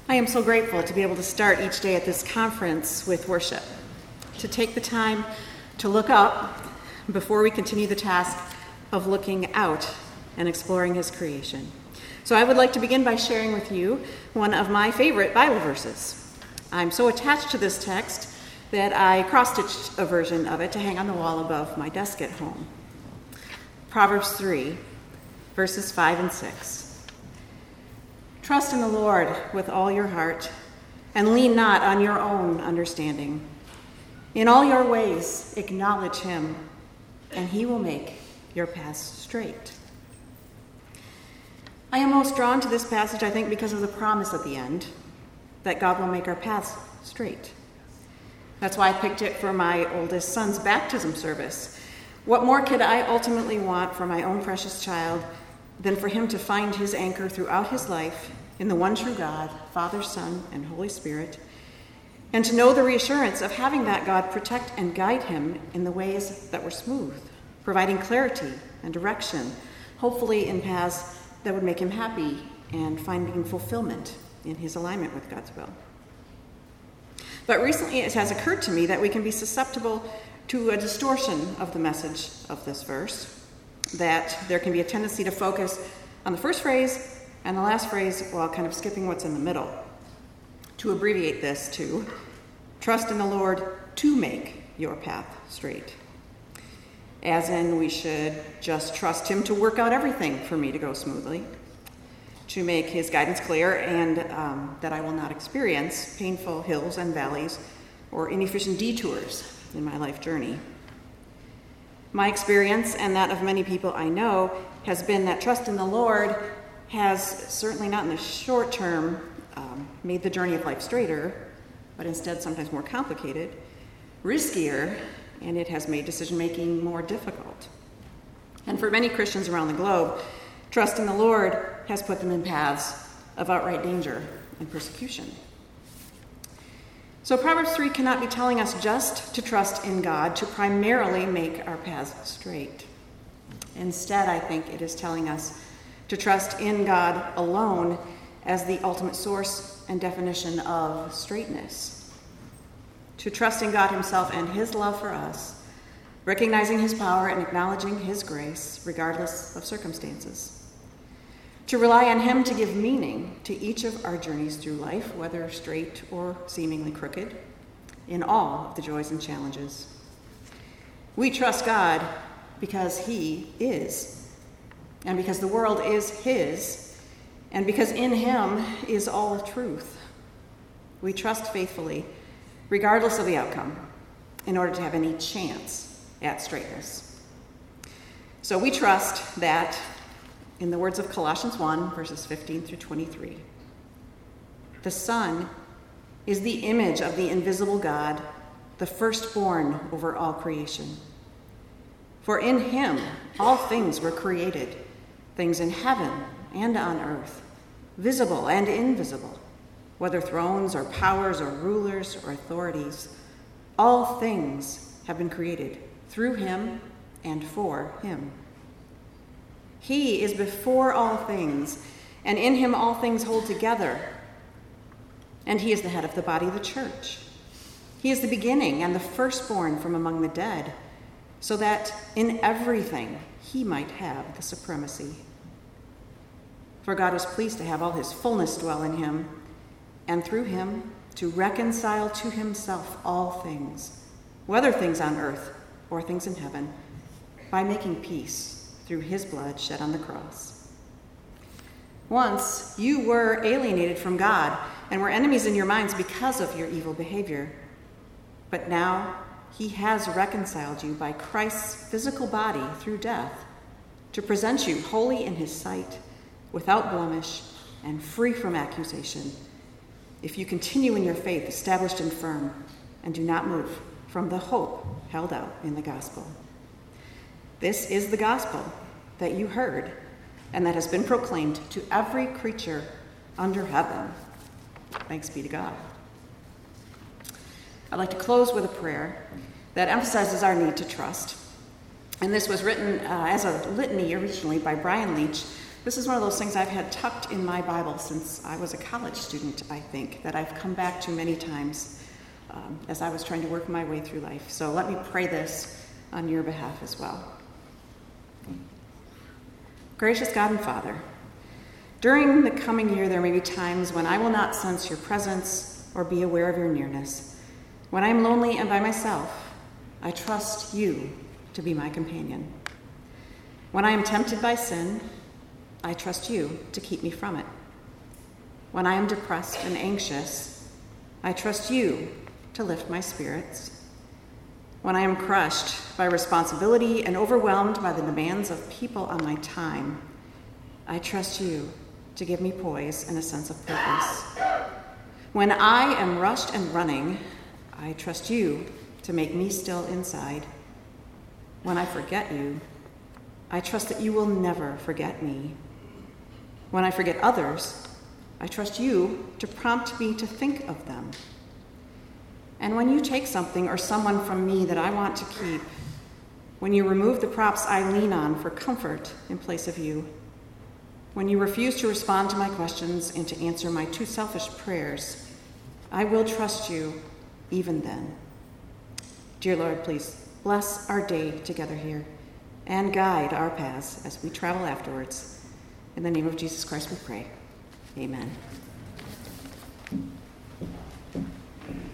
I am so grateful to be able to start each day at this conference with worship, to take the time to look up before we continue the task of looking out and exploring His creation. So I would like to begin by sharing with you one of my favorite Bible verses. I'm so attached to this text that I cross-stitched a version of it to hang on the wall above my desk at home. Proverbs 3, verses 5 and 6. Trust in the Lord with all your heart, and lean not on your own understanding. In all your ways acknowledge Him, and He will make your paths straight. I am most drawn to this passage, I think, because of the promise at the end, that God will make our paths straight. That's why I picked it for my oldest son's baptism service. What more could I ultimately want for my own precious child than for him to find his anchor throughout his life in the one true God, Father, Son, and Holy Spirit, and to know the reassurance of having that God protect and guide him in the ways that were smooth, providing clarity and direction, hopefully in paths that would make him happy and finding fulfillment in his alignment with God's will. But recently it has occurred to me that we can be susceptible to a distortion of the message of this verse, that there can be a tendency to focus on the first phrase and the last phrase while kind of skipping what's in the middle. To abbreviate this to, trust in the Lord to make your path straight. As in, we should just trust Him to work out everything for me to go smoothly, to make His guidance clear, and that I will not experience painful hills and valleys or inefficient detours in my life journey. My experience, and that of many people I know, has been that trust in the Lord has certainly not in the short term made the journey of life straighter, but instead sometimes more complicated, riskier, and it has made decision-making more difficult. And for many Christians around the globe, trust in the Lord has put them in paths of outright danger and persecution. So Proverbs 3 cannot be telling us just to trust in God to primarily make our paths straight. Instead, I think it is telling us to trust in God alone as the ultimate source and definition of straightness. To trust in God Himself and His love for us, recognizing His power and acknowledging His grace regardless of circumstances. To rely on Him to give meaning to each of our journeys through life, whether straight or seemingly crooked, in all of the joys and challenges. We trust God because He is, and because the world is His, and because in Him is all truth. We trust faithfully, regardless of the outcome, in order to have any chance at straightness. So we trust that, in the words of Colossians 1, verses 15 through 23, the Son is the image of the invisible God, the firstborn over all creation. For in Him all things were created, things in heaven and on earth, visible and invisible, whether thrones or powers or rulers or authorities. All things have been created through Him and for Him. He is before all things, and in Him all things hold together. And He is the head of the body, the church. He is the beginning and the firstborn from among the dead, so that in everything He might have the supremacy. For God was pleased to have all His fullness dwell in Him, and through Him to reconcile to Himself all things, whether things on earth or things in heaven, by making peace through His blood shed on the cross. Once you were alienated from God and were enemies in your minds because of your evil behavior. But now He has reconciled you by Christ's physical body through death to present you holy in His sight, without blemish and free from accusation, if you continue in your faith, established and firm, and do not move from the hope held out in the gospel. This is the gospel that you heard and that has been proclaimed to every creature under heaven. Thanks be to God. I'd like to close with a prayer that emphasizes our need to trust. And this was written as a litany originally by Brian Leach, This is one of those things I've had tucked in my Bible since I was a college student, I think, that I've come back to many times as I was trying to work my way through life. So let me pray this on your behalf as well. Gracious God and Father, during the coming year there may be times when I will not sense your presence or be aware of your nearness. When I am lonely and by myself, I trust you to be my companion. When I am tempted by sin, I trust you to keep me from it. When I am depressed and anxious, I trust you to lift my spirits. When I am crushed by responsibility and overwhelmed by the demands of people on my time, I trust you to give me poise and a sense of purpose. When I am rushed and running, I trust you to make me still inside. When I forget you, I trust that you will never forget me. When I forget others, I trust you to prompt me to think of them. And when you take something or someone from me that I want to keep, when you remove the props I lean on for comfort in place of you, when you refuse to respond to my questions and to answer my too selfish prayers, I will trust you even then. Dear Lord, please bless our day together here and guide our paths as we travel afterwards. In the name of Jesus Christ we pray. Amen.